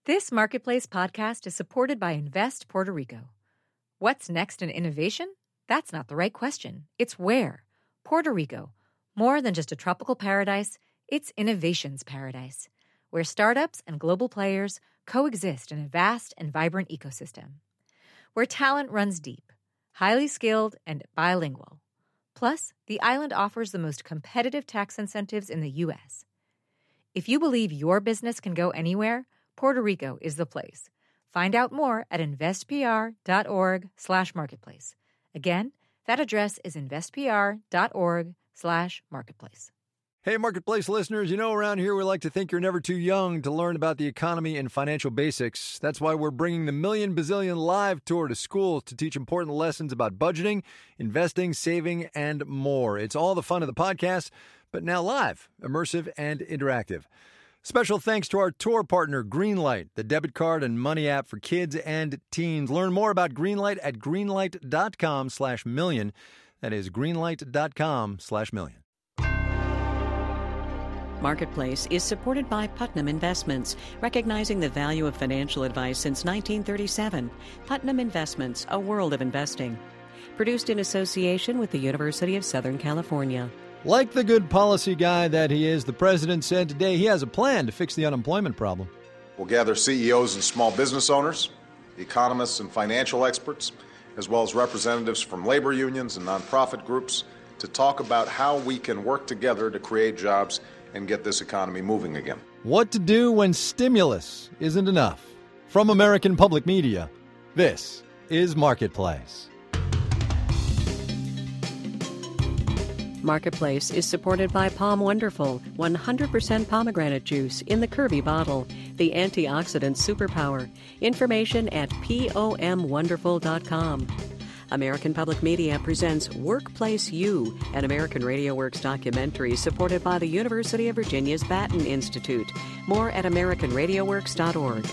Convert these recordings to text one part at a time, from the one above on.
This Marketplace podcast is supported by Invest Puerto Rico. What's next in innovation? That's not the right question. It's where. Puerto Rico. More than just a tropical paradise, it's innovation's paradise, where startups and global players coexist in a vast and vibrant ecosystem. Where talent runs deep, highly skilled, and bilingual. Plus, the island offers the most competitive tax incentives in the U.S. If you believe your business can go anywhere, Puerto Rico is the place. Find out more at investpr.org/marketplace. Again, that address is investpr.org/marketplace. Hey, Marketplace listeners, you know around here we like to think you're never too young to learn about the economy and financial basics. That's why we're bringing the Million Bazillion Live Tour to schools to teach important lessons about budgeting, investing, saving, and more. It's all the fun of the podcast, but now live, immersive, and interactive. Special thanks to our tour partner, Greenlight, the debit card and money app for kids and teens. Learn more about Greenlight at greenlight.com/million. That is greenlight.com/million. Marketplace is supported by Putnam Investments, recognizing the value of financial advice since 1937. Putnam Investments, a world of investing. Produced in association with the University of Southern California. Like the good policy guy that he is, the president said today he has a plan to fix the unemployment problem. We'll gather CEOs and small business owners, economists and financial experts, as well as representatives from labor unions and nonprofit groups to talk about how we can work together to create jobs and get this economy moving again. What to do when stimulus isn't enough. From American Public Media, this is Marketplace. Marketplace is supported by Palm Wonderful, 100% pomegranate juice in the curvy bottle, the antioxidant superpower. Information at pomwonderful.com. American Public Media presents Workplace U, an American Radio Works documentary supported by the University of Virginia's Batten Institute. More at americanradioworks.org.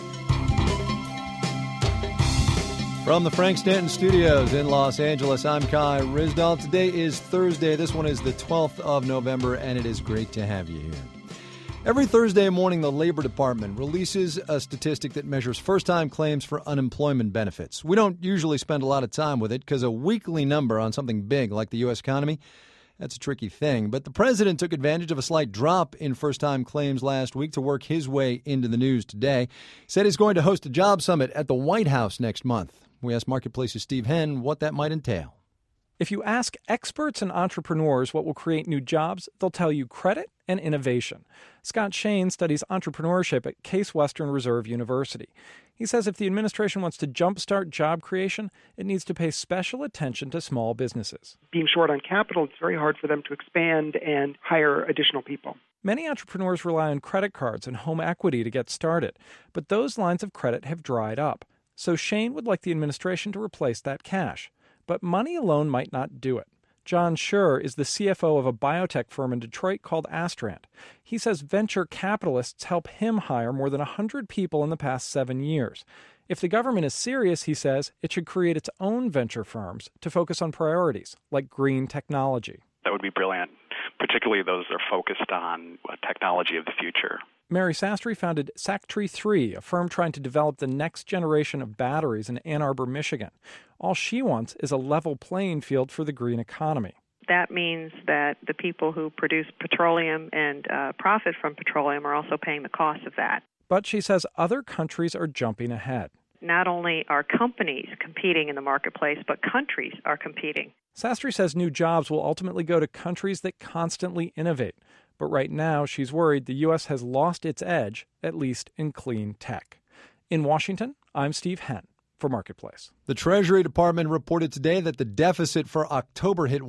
From the Frank Stanton Studios in Los Angeles, I'm Kai Ryssdal. Today is Thursday. This one is the 12th of November, and it is great to have you here. Every Thursday morning, the Labor Department releases a statistic that measures first-time claims for unemployment benefits. We don't usually spend a lot of time with it because a weekly number on something big like the U.S. economy, that's a tricky thing. But the president took advantage of a slight drop in first-time claims last week to work his way into the news today. He said he's going to host a job summit at the White House next month. We asked Marketplace's Steve Henn what that might entail. If you ask experts and entrepreneurs what will create new jobs, they'll tell you credit and innovation. Scott Shane studies entrepreneurship at Case Western Reserve University. He says if the administration wants to jumpstart job creation, it needs to pay special attention to small businesses. Being short on capital, it's very hard for them to expand and hire additional people. Many entrepreneurs rely on credit cards and home equity to get started, but those lines of credit have dried up. So Shane would like the administration to replace that cash. But money alone might not do it. John Schur is the CFO of a biotech firm in Detroit called Astrant. He says venture capitalists help him hire more than 100 people in the past 7 years. If the government is serious, he says, it should create its own venture firms to focus on priorities like green technology. That would be brilliant, particularly those that are focused on technology of the future. Mary Sastry founded Sactree3, a firm trying to develop the next generation of batteries in Ann Arbor, Michigan. All she wants is a level playing field for the green economy. That means that the people who produce petroleum and profit from petroleum are also paying the cost of that. But she says other countries are jumping ahead. Not only are companies competing in the marketplace, but countries are competing. Sastry says new jobs will ultimately go to countries that constantly innovate. But right now, she's worried the U.S. has lost its edge, at least in clean tech. In Washington, I'm Steve Henn for Marketplace. The Treasury Department reported today that the deficit for October hit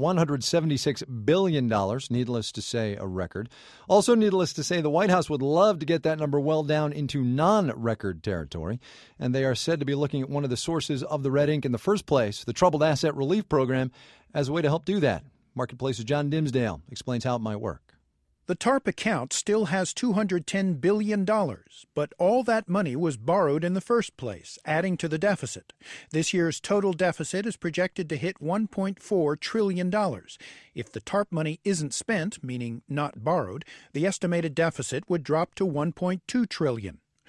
$176 billion. Needless to say, a record. Also needless to say, the White House would love to get that number well down into non-record territory. And they are said to be looking at one of the sources of the red ink in the first place, the Troubled Asset Relief Program, as a way to help do that. Marketplace's John Dimsdale explains how it might work. The TARP account still has $210 billion, but all that money was borrowed in the first place, adding to the deficit. This year's total deficit is projected to hit $1.4 trillion. If the TARP money isn't spent, meaning not borrowed, the estimated deficit would drop to $1.2 trillion.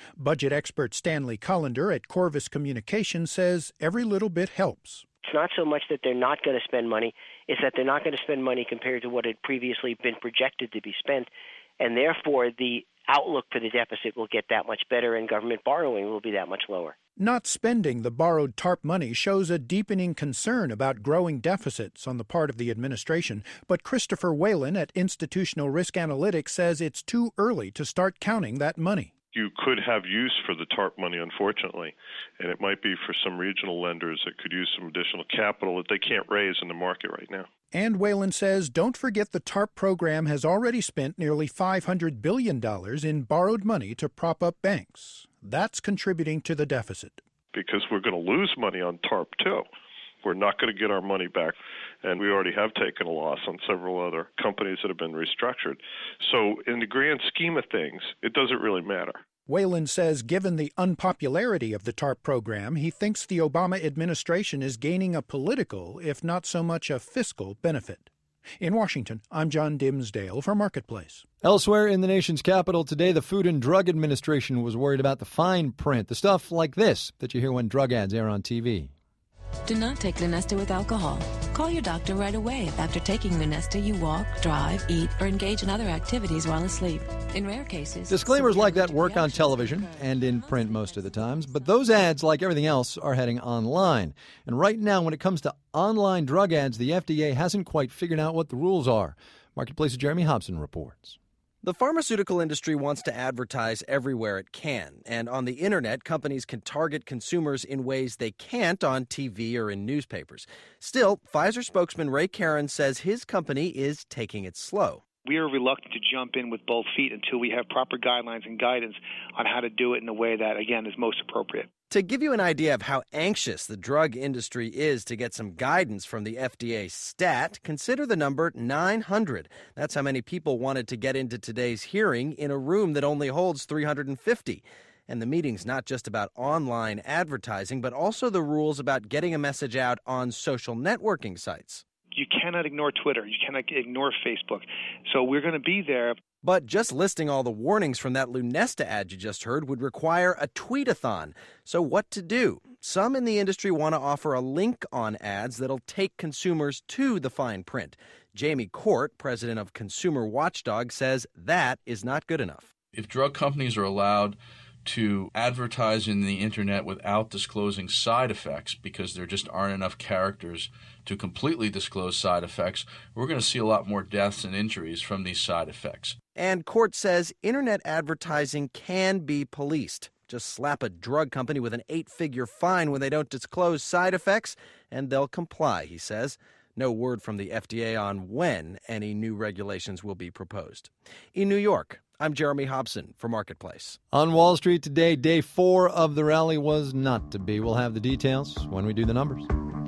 Budget expert Stanley Cullender at Corvus Communications says every little bit helps. It's not so much that they're not going to spend money, it's that they're not going to spend money compared to what had previously been projected to be spent, and therefore the outlook for the deficit will get that much better and government borrowing will be that much lower. Not spending the borrowed TARP money shows a deepening concern about growing deficits on the part of the administration, but Christopher Whalen at Institutional Risk Analytics says it's too early to start counting that money. You could have use for the TARP money, unfortunately, and it might be for some regional lenders that could use some additional capital that they can't raise in the market right now. And Whalen says, don't forget the TARP program has already spent nearly $500 billion in borrowed money to prop up banks. That's contributing to the deficit. Because we're going to lose money on TARP, too. We're not going to get our money back, and we already have taken a loss on several other companies that have been restructured. So in the grand scheme of things, it doesn't really matter. Whalen says given the unpopularity of the TARP program, he thinks the Obama administration is gaining a political, if not so much a fiscal, benefit. In Washington, I'm John Dimsdale for Marketplace. Elsewhere in the nation's capital today, the Food and Drug Administration was worried about the fine print, the stuff like this that you hear when drug ads air on TV. Do not take Lunesta with alcohol. Call your doctor right away if after taking Lunesta you walk, drive, eat, or engage in other activities while asleep. In rare cases... Disclaimers like that work on television and in print most of the times, but those ads, like everything else, are heading online. And right now, when it comes to online drug ads, the FDA hasn't quite figured out what the rules are. Marketplace's Jeremy Hobson reports. The pharmaceutical industry wants to advertise everywhere it can, and on the internet, companies can target consumers in ways they can't on TV or in newspapers. Still, Pfizer spokesman Ray Caron says his company is taking it slow. We are reluctant to jump in with both feet until we have proper guidelines and guidance on how to do it in a way that, again, is most appropriate. To give you an idea of how anxious the drug industry is to get some guidance from the FDA stat, consider the number 900. That's how many people wanted to get into today's hearing in a room that only holds 350. And the meeting's not just about online advertising, but also the rules about getting a message out on social networking sites. You cannot ignore Twitter. You cannot ignore Facebook. So we're going to be there. But just listing all the warnings from that Lunesta ad you just heard would require a tweet-a-thon. So what to do? Some in the industry want to offer a link on ads that'll take consumers to the fine print. Jamie Court, president of Consumer Watchdog, says that is not good enough. If drug companies are allowed to advertise in the internet without disclosing side effects because there just aren't enough characters to completely disclose side effects, we're going to see a lot more deaths and injuries from these side effects. And Court says internet advertising can be policed. Just slap a drug company with an 8-figure fine when they don't disclose side effects, and they'll comply, he says. No word from the FDA on when any new regulations will be proposed. In New York, I'm Jeremy Hobson for Marketplace. On Wall Street today, day 4 of the rally was not to be. We'll have the details when we do the numbers.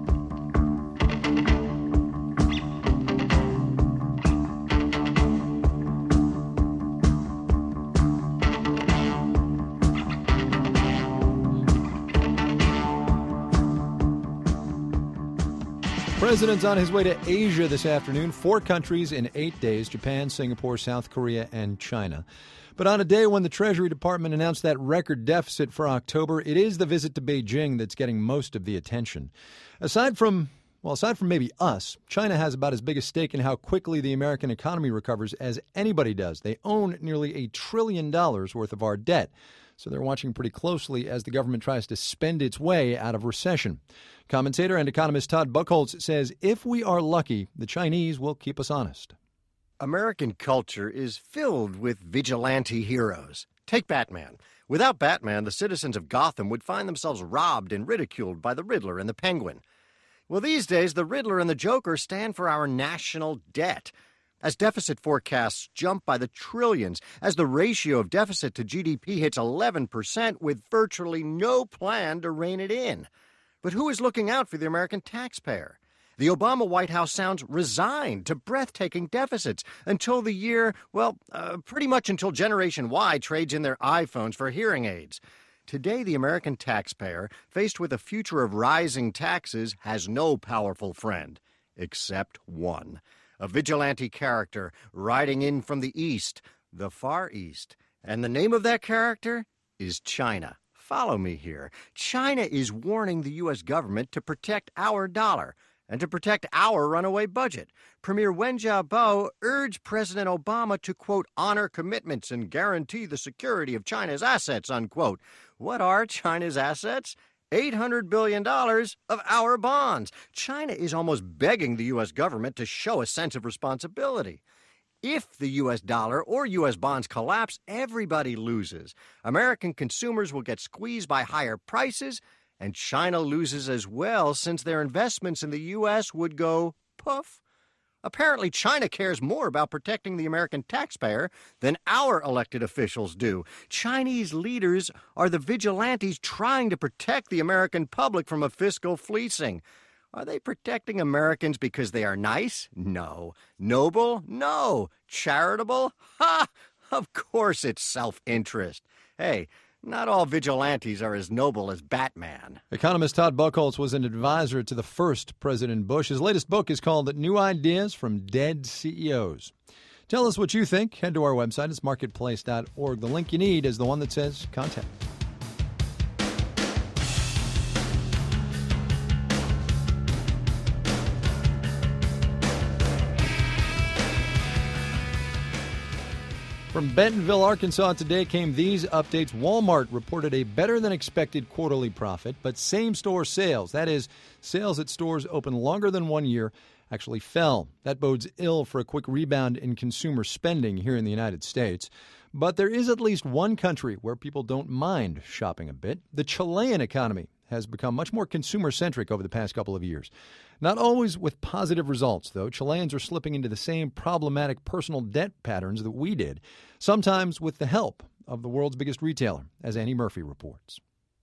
President's on his way to Asia this afternoon. 4 countries in 8 days: Japan, Singapore, South Korea, and China. But on a day when the Treasury Department announced that record deficit for October, it is the visit to Beijing that's getting most of the attention. Aside from maybe us, China has about as big a stake in how quickly the American economy recovers as anybody does. They own nearly $1 trillion worth of our debt. So they're watching pretty closely as the government tries to spend its way out of recession. Commentator and economist Todd Buchholz says if we are lucky, the Chinese will keep us honest. American culture is filled with vigilante heroes. Take Batman. Without Batman, the citizens of Gotham would find themselves robbed and ridiculed by the Riddler and the Penguin. Well, these days, the Riddler and the Joker stand for our national debt. As deficit forecasts jump by the trillions, as the ratio of deficit to GDP hits 11% with virtually no plan to rein it in. But who is looking out for the American taxpayer? The Obama White House sounds resigned to breathtaking deficits until the year, pretty much until Generation Y trades in their iPhones for hearing aids. Today, the American taxpayer, faced with a future of rising taxes, has no powerful friend, except one. A vigilante character riding in from the east, the Far East. And the name of that character is China. Follow me here. China is warning the U.S. government to protect our dollar and to protect our runaway budget. Premier Wen Jiabao urged President Obama to, quote, honor commitments and guarantee the security of China's assets, unquote. What are China's assets? $800 billion of our bonds. China is almost begging the U.S. government to show a sense of responsibility. If the U.S. dollar or U.S. bonds collapse, everybody loses. American consumers will get squeezed by higher prices, and China loses as well since their investments in the U.S. would go poof. Apparently, China cares more about protecting the American taxpayer than our elected officials do. Chinese leaders are the vigilantes trying to protect the American public from a fiscal fleecing. Are they protecting Americans because they are nice? No. Noble? No. Charitable? Ha! Of course it's self-interest. Hey, not all vigilantes are as noble as Batman. Economist Todd Buchholz was an advisor to the first President Bush. His latest book is called New Ideas from Dead CEOs. Tell us what you think. Head to our website. It's marketplace.org. The link you need is the one that says Contact. From Bentonville, Arkansas, today came these updates. Walmart reported a better-than-expected quarterly profit, but same-store sales, that is, sales at stores open longer than 1 year, actually fell. That bodes ill for a quick rebound in consumer spending here in the United States. But there is at least one country where people don't mind shopping a bit. The Chilean economy has become much more consumer-centric over the past couple of years. Not always with positive results, though. Chileans are slipping into the same problematic personal debt patterns that we did, sometimes with the help of the world's biggest retailer, as Annie Murphy reports.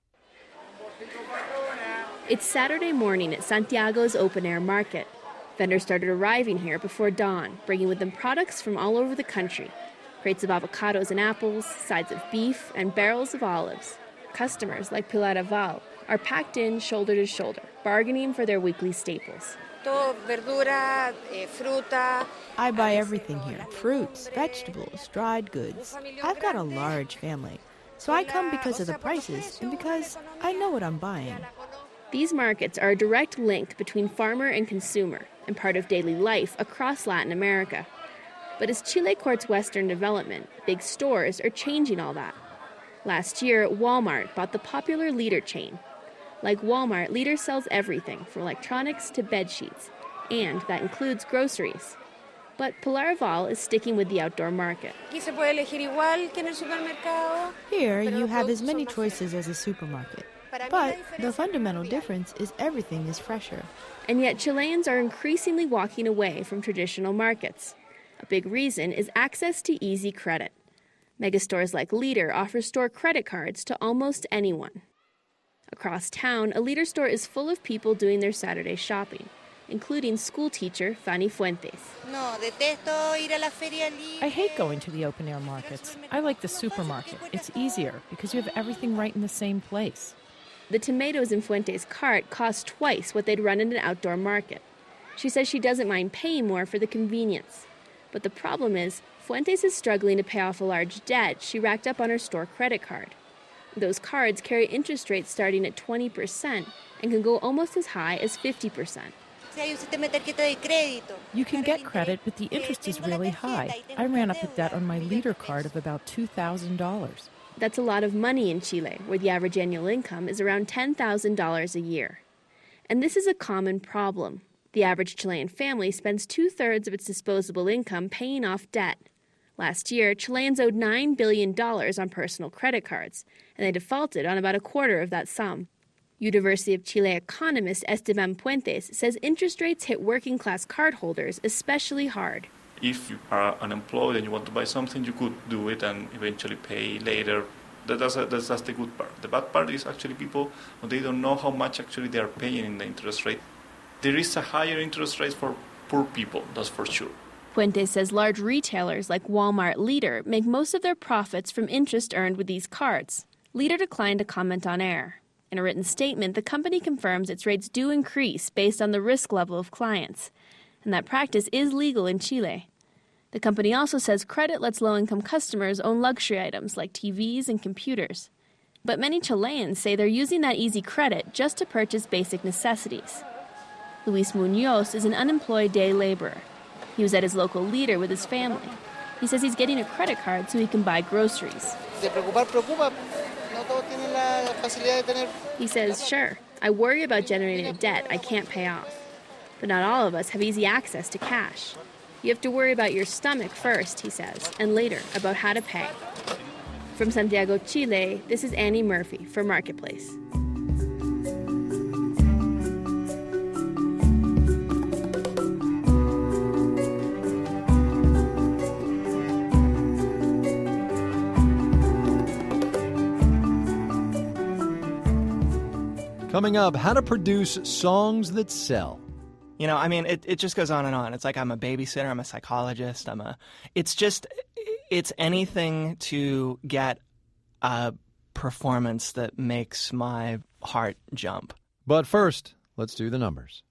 It's Saturday morning at Santiago's open-air market. Vendors started arriving here before dawn, bringing with them products from all over the country. Crates of avocados and apples, sides of beef, and barrels of olives. Customers, like Pilar Aval, are packed in shoulder to shoulder, bargaining for their weekly staples. I buy everything here, fruits, vegetables, dried goods. I've got a large family, so I come because of the prices and because I know what I'm buying. These markets are a direct link between farmer and consumer and part of daily life across Latin America. But as Chile courts Western development, big stores are changing all that. Last year, Walmart bought the popular Líder chain. Like Walmart, Líder sells everything from electronics to bedsheets, and that includes groceries. But Pilar Aval is sticking with the outdoor market. Here, you have as many choices as a supermarket. But the fundamental difference is everything is fresher. And yet Chileans are increasingly walking away from traditional markets. A big reason is access to easy credit. Megastores like Líder offer store credit cards to almost anyone. Across town, a Líder store is full of people doing their Saturday shopping, including school teacher Fanny Fuentes. I hate going to the open-air markets. I like the supermarket. It's easier because you have everything right in the same place. The tomatoes in Fuentes' cart cost twice what they'd run in an outdoor market. She says she doesn't mind paying more for the convenience. But the problem is, Fuentes is struggling to pay off a large debt she racked up on her store credit card. Those cards carry interest rates starting at 20% and can go almost as high as 50%. You can get credit, but the interest is really high. I ran up a debt on my Líder card of about $2,000. That's a lot of money in Chile, where the average annual income is around $10,000 a year. And this is a common problem. The average Chilean family spends 2/3 of its disposable income paying off debt. Last year, Chileans owed $9 billion on personal credit cards, and they defaulted on about a quarter of that sum. University of Chile economist Esteban Puentes says interest rates hit working-class cardholders especially hard. If you are unemployed and you want to buy something, you could do it and eventually pay later. That's the good part. The bad part is actually people, they don't know how much actually they are paying in the interest rate. There is a higher interest rate for poor people, that's for sure. Puentes says large retailers like Walmart Líder make most of their profits from interest earned with these cards. Líder declined to comment on air. In a written statement, the company confirms its rates do increase based on the risk level of clients, and that practice is legal in Chile. The company also says credit lets low-income customers own luxury items like TVs and computers, But many Chileans say they're using that easy credit just to purchase basic necessities. Luis Munoz is an unemployed day laborer. He was at his local Líder with his family. He says he's getting a credit card so he can buy groceries. He says, sure, I worry about generating a debt I can't pay off. But not all of us have easy access to cash. You have to worry about your stomach first, he says, and later about how to pay. From Santiago, Chile, this is Annie Murphy for Marketplace. Coming up, how to produce songs that sell. You know, I mean, it just goes on and on. It's like I'm a babysitter, I'm a psychologist, it's anything to get a performance that makes my heart jump. But first, let's do the numbers.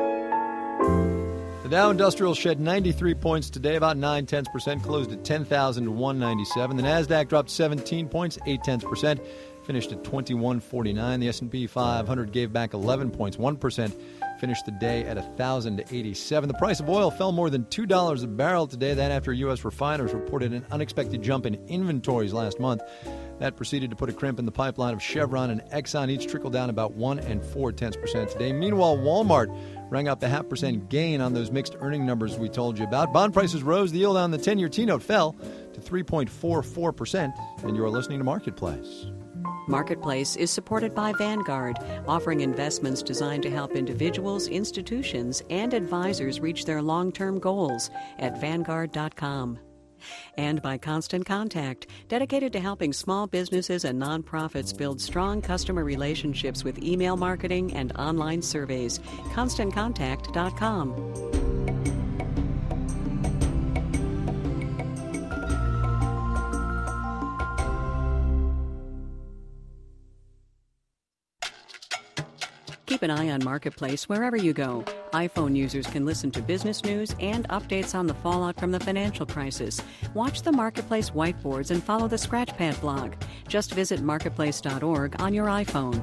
The Dow Industrial shed 93 points today, about 0.9%, closed at 10,197. The Nasdaq dropped 17 points, 0.8%, finished at 2149. The S&P 500 gave back 11 points, 1%, finished the day at 1,087. The price of oil fell more than $2 a barrel today. That after U.S. refiners reported an unexpected jump in inventories last month. That proceeded to put a crimp in the pipeline of Chevron and Exxon. Each trickled down about 1 4/10% today. Meanwhile, Walmart rang up the 0.5% gain on those mixed earning numbers we told you about. Bond prices rose. The yield on the 10-year T-note fell to 3.44%. And you're listening to Marketplace. Marketplace is supported by Vanguard, offering investments designed to help individuals, institutions, and advisors reach their long-term goals at Vanguard.com. And by Constant Contact, dedicated to helping small businesses and nonprofits build strong customer relationships with email marketing and online surveys. ConstantContact.com. Keep an eye on Marketplace wherever you go. iPhone users can listen to business news and updates on the fallout from the financial crisis. Watch the Marketplace whiteboards and follow the Scratchpad blog. Just visit marketplace.org on your iPhone.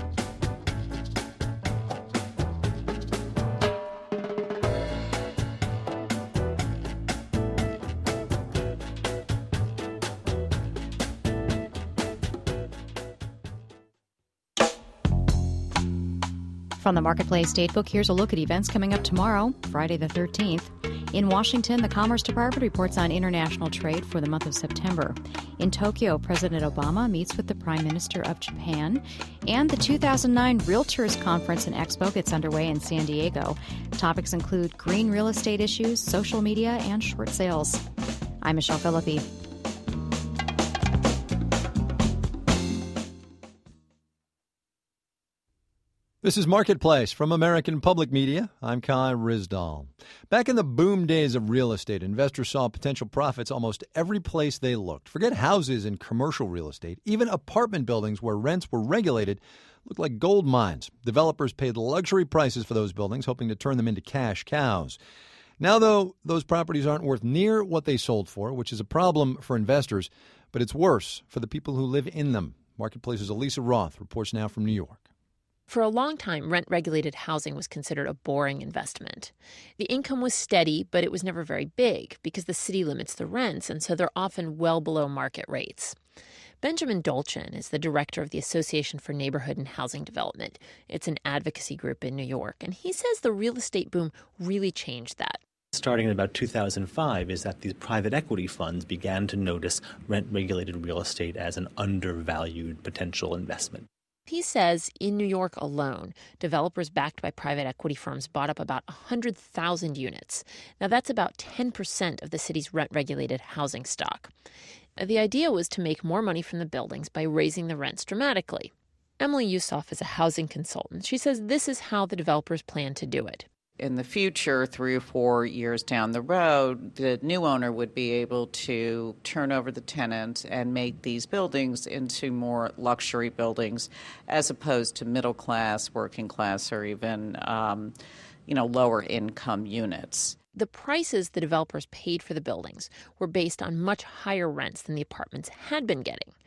From the Marketplace Datebook, here's a look at events coming up tomorrow, Friday the 13th. In Washington, the Commerce Department reports on international trade for the month of September. In Tokyo, President Obama meets with the Prime Minister of Japan. And the 2009 Realtors Conference and Expo gets underway in San Diego. Topics include green real estate issues, social media, and short sales. I'm Michelle Philippi. This is Marketplace from American Public Media. I'm Kai Ryssdal. Back in the boom days of real estate, investors saw potential profits almost every place they looked. Forget houses and commercial real estate. Even apartment buildings where rents were regulated looked like gold mines. Developers paid luxury prices for those buildings, hoping to turn them into cash cows. Now, though, those properties aren't worth near what they sold for, which is a problem for investors, but it's worse for the people who live in them. Marketplace's Elisa Roth reports now from New York. For a long time, rent-regulated housing was considered a boring investment. The income was steady, but it was never very big because the city limits the rents, and so they're often well below market rates. Benjamin Dolchin is the director of the Association for Neighborhood and Housing Development. It's an advocacy group in New York, and he says the real estate boom really changed that. Starting in about 2005 is that these private equity funds began to notice rent-regulated real estate as an undervalued potential investment. He says in New York alone, developers backed by private equity firms bought up about 100,000 units. Now, that's about 10% of the city's rent-regulated housing stock. The idea was to make more money from the buildings by raising the rents dramatically. Emily Yusoff is a housing consultant. She says this is how the developers plan to do it. In the future, 3 or 4 years down the road, the new owner would be able to turn over the tenant and make these buildings into more luxury buildings as opposed to middle class, working class, or even, lower income units. The prices the developers paid for the buildings were based on much higher rents than the apartments had been getting.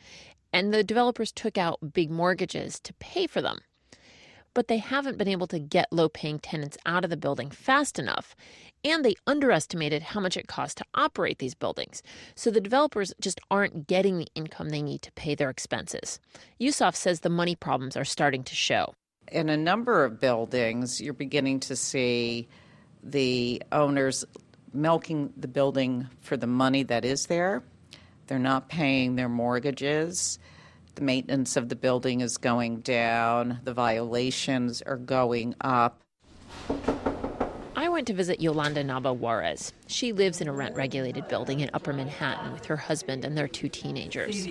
and the developers took out big mortgages to pay for them. But they haven't been able to get low-paying tenants out of the building fast enough, and they underestimated how much it costs to operate these buildings. So the developers just aren't getting the income they need to pay their expenses. Yusuf says the money problems are starting to show. In a number of buildings, you're beginning to see the owners milking the building for the money that is there. They're not paying their mortgages. The maintenance of the building is going down. The violations are going up. I went to visit Yolanda Nava Juarez. She lives in a rent-regulated building in Upper Manhattan with her husband and their 2 teenagers.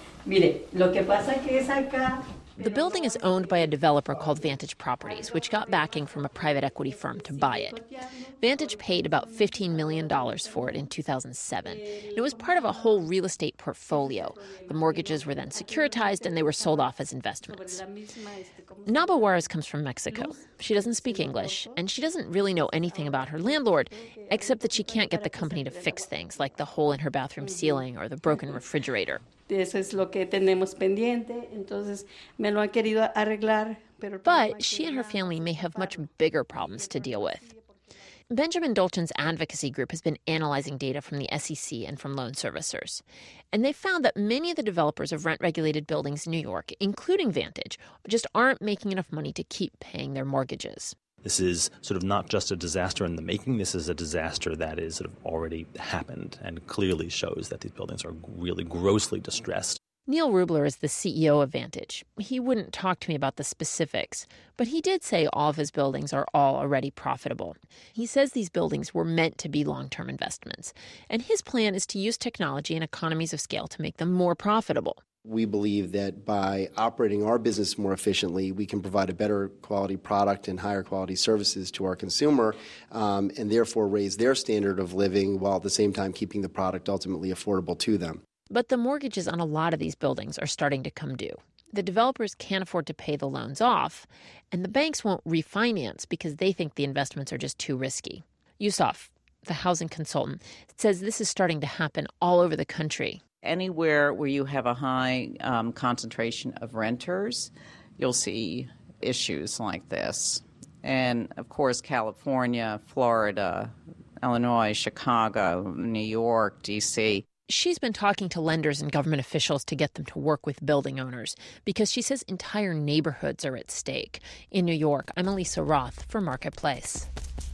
The building is owned by a developer called Vantage Properties, which got backing from a private equity firm to buy it. Vantage paid about $15 million for it in 2007. It was part of a whole real estate portfolio. The mortgages were then securitized and they were sold off as investments. Nava Juarez comes from Mexico. She doesn't speak English, and she doesn't really know anything about her landlord, except that she can't get the company to fix things, like the hole in her bathroom ceiling or the broken refrigerator. Eso es lo que tenemos pendiente, entonces me lo han querido arreglar. But she and her family may have much bigger problems to deal with. Benjamin Dolchin's advocacy group has been analyzing data from the SEC and from loan servicers. And they found that many of the developers of rent-regulated buildings in New York, including Vantage, just aren't making enough money to keep paying their mortgages. This is sort of not just a disaster in the making. This is a disaster that is sort of already happened and clearly shows that these buildings are really grossly distressed. Neil Rubler is the CEO of Vantage. He wouldn't talk to me about the specifics, but he did say all of his buildings are all already profitable. He says these buildings were meant to be long-term investments, and his plan is to use technology and economies of scale to make them more profitable. We believe that by operating our business more efficiently, we can provide a better quality product and higher quality services to our consumer, and therefore raise their standard of living while at the same time keeping the product ultimately affordable to them. But the mortgages on a lot of these buildings are starting to come due. The developers can't afford to pay the loans off, and the banks won't refinance because they think the investments are just too risky. Yusuf, the housing consultant, says this is starting to happen all over the country. Anywhere where you have a high concentration of renters, you'll see issues like this. And, of course, California, Florida, Illinois, Chicago, New York, D.C. She's been talking to lenders and government officials to get them to work with building owners because she says entire neighborhoods are at stake. In New York, I'm Elisa Roth for Marketplace.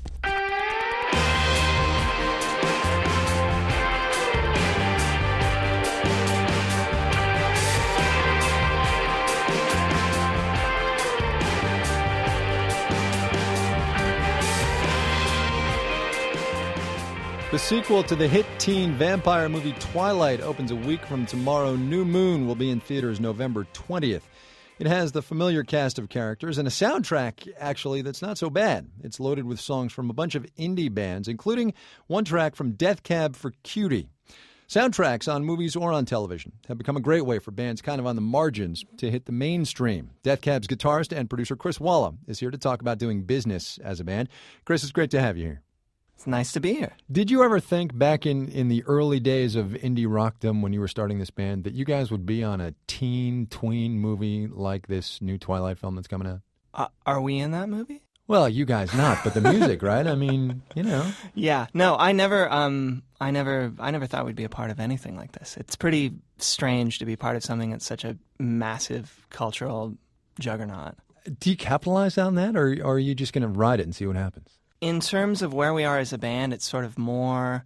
The sequel to the hit teen vampire movie Twilight opens a week from tomorrow. New Moon will be in theaters November 20th. It has the familiar cast of characters and a soundtrack, actually, that's not so bad. It's loaded with songs from a bunch of indie bands, including one track from Death Cab for Cutie. Soundtracks on movies or on television have become a great way for bands kind of on the margins to hit the mainstream. Death Cab's guitarist and producer Chris Walla is here to talk about doing business as a band. Chris, it's great to have you here. It's nice to be here. Did you ever think back in the early days of indie rockdom when you were starting this band that you guys would be on a tween movie like this new Twilight film that's coming out? Are we in that movie? Well, you guys not, but the music, right? I mean, you know. Yeah. No, I never thought we'd be a part of anything like this. It's pretty strange to be part of something that's such a massive cultural juggernaut. Do you capitalize on that, or are you just going to ride it and see what happens? In terms of where we are as a band, it's sort of more,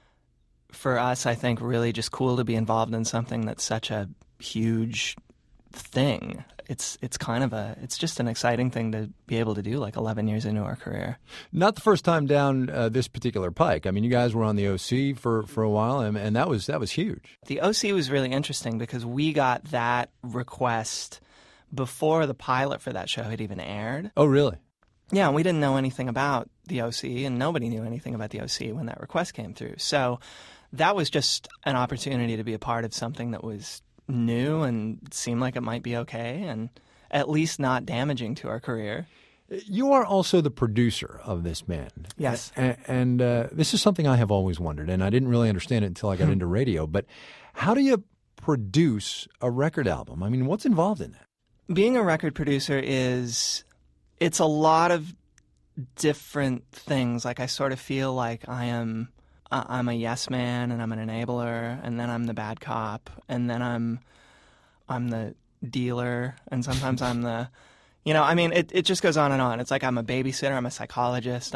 for us, I think, really just cool to be involved in something that's such a huge thing. It's just an exciting thing to be able to do, like 11 years into our career. Not the first time down this particular pike. I mean, you guys were on the OC for a while, and that was huge. The OC was really interesting because we got that request before the pilot for that show had even aired. Oh, really? Yeah, we didn't know anything about the OC, and nobody knew anything about the OC when that request came through. So that was just an opportunity to be a part of something that was new and seemed like it might be okay and at least not damaging to our career. You are also the producer of this band. Yes. And this is something I have always wondered, and I didn't really understand it until I got into radio. But how do you produce a record album? I mean, what's involved in that? Being a record producer it's a lot of different things. Like, I sort of feel like I'm a yes man, and I'm an enabler, and then I'm the bad cop, and then I'm the dealer, and sometimes I'm the, it just goes on and on. It's like I'm a babysitter, I'm a psychologist,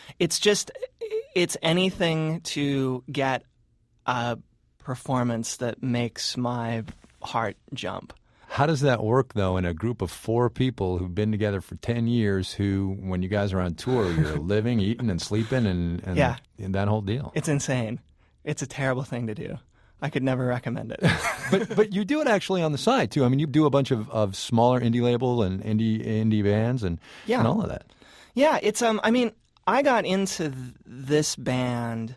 it's anything to get a performance that makes my heart jump. How does that work, though, in a group of 4 people who've been together for 10 years who, when you guys are on tour, you're living, eating, and sleeping, and that whole deal? It's insane. It's a terrible thing to do. I could never recommend it. But you do it actually on the side, too. I mean, you do a bunch of smaller indie label and indie bands and all of that. Yeah, it's I got into this band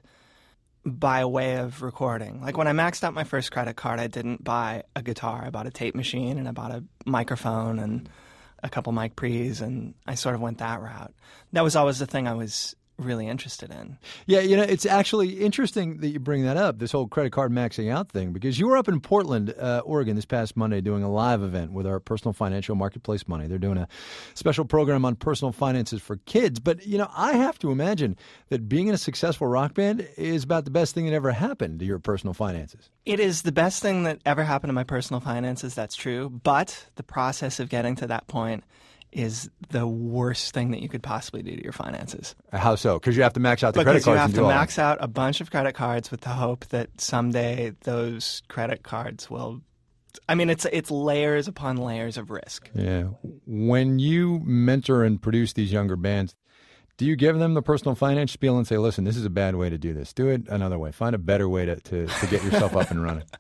by way of recording. Like, when I maxed out my first credit card, I didn't buy a guitar. I bought a tape machine, and I bought a microphone and a couple mic pre's, and I sort of went that route. That was always the thing I was really interested in. Yeah, it's actually interesting that you bring that up, this whole credit card maxing out thing, because you were up in Portland, Oregon this past Monday doing a live event with our Personal Financial Marketplace Money. They're doing a special program on personal finances for kids. But, I have to imagine that being in a successful rock band is about the best thing that ever happened to your personal finances. It is the best thing that ever happened to my personal finances, that's true. But the process of getting to that point is the worst thing that you could possibly do to your finances. How so? Because you have to max out the credit cards. Because you have to max out a bunch of credit cards with the hope that someday those credit cards will... it's layers upon layers of risk. Yeah. When you mentor and produce these younger bands, do you give them the personal finance spiel and say, listen, this is a bad way to do this. Do it another way. Find a better way to get yourself up and running.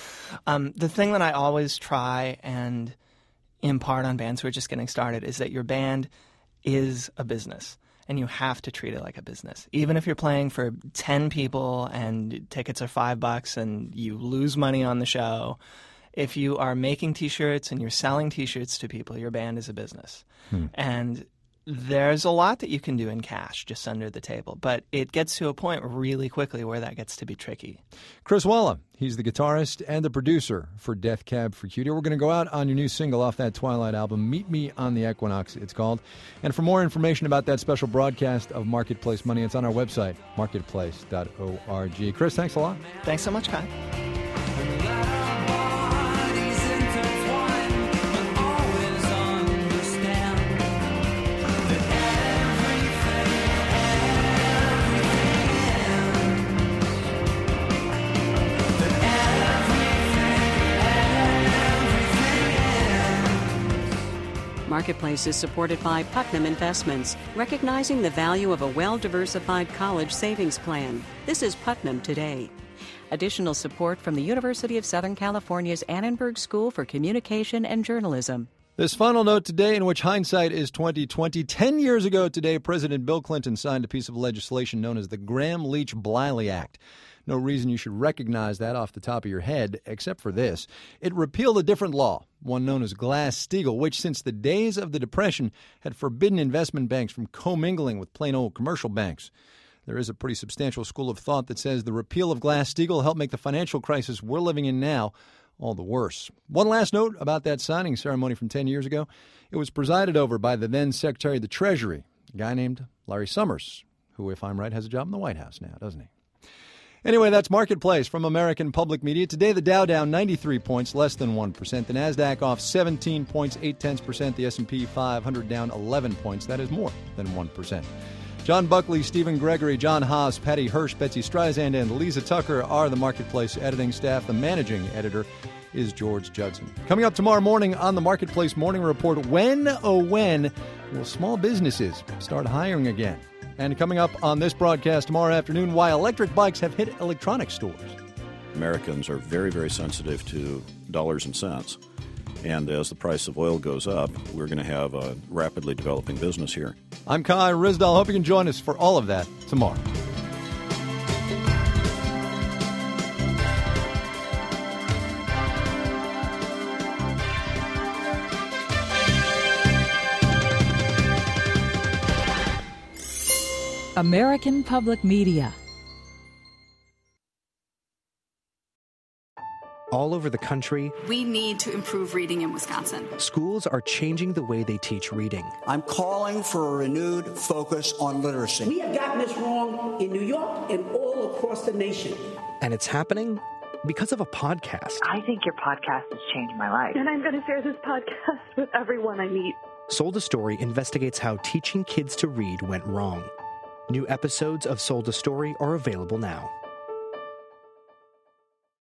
The thing that I always try and impart on bands who are just getting started is that your band is a business, and you have to treat it like a business. Even if you're playing for 10 people and tickets are $5 and you lose money on the show, if you are making T-shirts and you're selling T-shirts to people, your band is a business. And there's a lot that you can do in cash just under the table, but it gets to a point really quickly where that gets to be tricky. Chris Walla, he's the guitarist and the producer for Death Cab for Cutie. We're going to go out on your new single off that Twilight album, Meet Me on the Equinox, it's called. And for more information about that special broadcast of Marketplace Money, it's on our website, marketplace.org. Chris, thanks a lot. Thanks so much, Kai. Marketplace is supported by Putnam Investments, recognizing the value of a well-diversified college savings plan. This is Putnam Today. Additional support from the University of Southern California's Annenberg School for Communication and Journalism. This final note today, in which hindsight is 2020. 10 years ago today, President Bill Clinton signed a piece of legislation known as the Gramm-Leach-Bliley Act. No reason you should recognize that off the top of your head, except for this. It repealed a different law, one known as Glass-Steagall, which since the days of the Depression had forbidden investment banks from commingling with plain old commercial banks. There is a pretty substantial school of thought that says the repeal of Glass-Steagall helped make the financial crisis we're living in now all the worse. One last note about that signing ceremony from 10 years ago. It was presided over by the then Secretary of the Treasury, a guy named Larry Summers, who, if I'm right, has a job in the White House now, doesn't he? Anyway, that's Marketplace from American Public Media. Today, the Dow down 93 points, less than 1%. The NASDAQ off 17 points, 0.8%. The S&P 500 down 11 points. That is more than 1%. John Buckley, Stephen Gregory, John Haas, Patty Hirsch, Betsy Streisand, and Lisa Tucker are the Marketplace editing staff. The managing editor is George Judson. Coming up tomorrow morning on the Marketplace Morning Report, when will small businesses start hiring again? And coming up on this broadcast tomorrow afternoon, why electric bikes have hit electronics stores. Americans are very, very sensitive to dollars and cents. And as the price of oil goes up, we're going to have a rapidly developing business here. I'm Kai Ryssdal. Hope you can join us for all of that tomorrow. American Public Media. all over the country. We need to improve reading in Wisconsin. Schools are changing the way they teach reading. I'm calling for a renewed focus on literacy. We have gotten this wrong in New York and all across the nation. And it's happening because of a podcast. I think your podcast has changed my life. And I'm going to share this podcast with everyone I meet. Sold a Story investigates how teaching kids to read went wrong. New episodes of Sold a Story are available now.